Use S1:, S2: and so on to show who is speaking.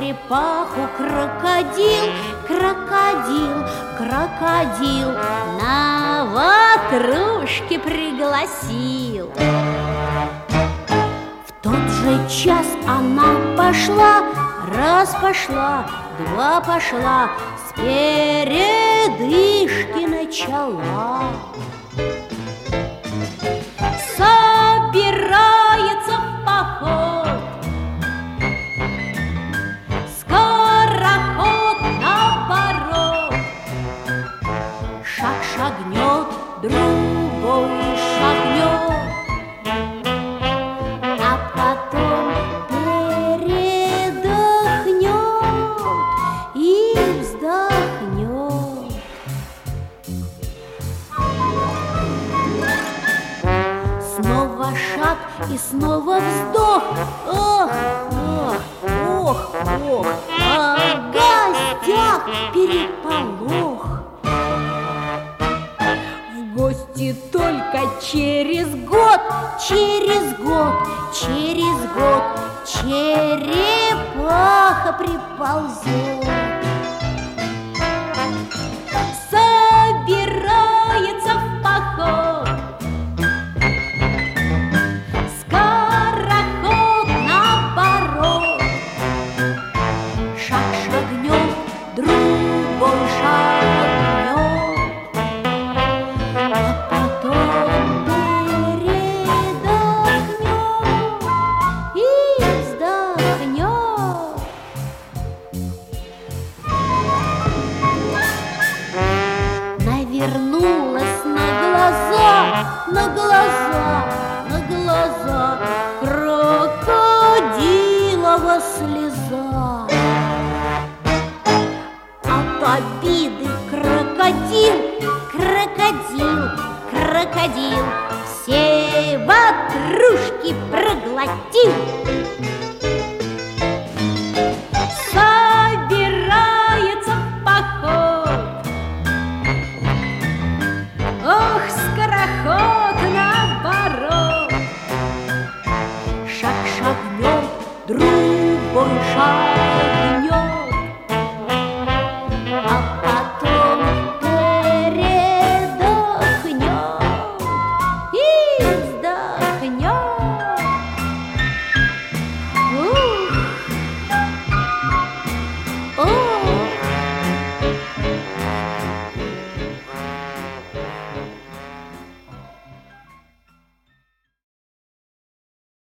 S1: черепаху крокодил, крокодил, крокодил на ватрушки пригласил. В тот же час она пошла, раз пошла, два пошла, с передышки начала. Собирается в поход скороход на порог. Шаг шагнет, другой шагнет, а потом передохнет и вздохнет. Снова шаг и снова вздох. Ох, ох, ох, ох, а в гостях переполох. В гости только через год, через год, через год черепаха приползет. Собирается в поход скороход на порог. Шаг шагнет, другой шагнет, а потом передохнет и вздохнет. Навернулась на глаза, на глаза, на глаза крокодилова слеза. От обиды крокодил, крокодил, крокодил все ватрушки проглотил.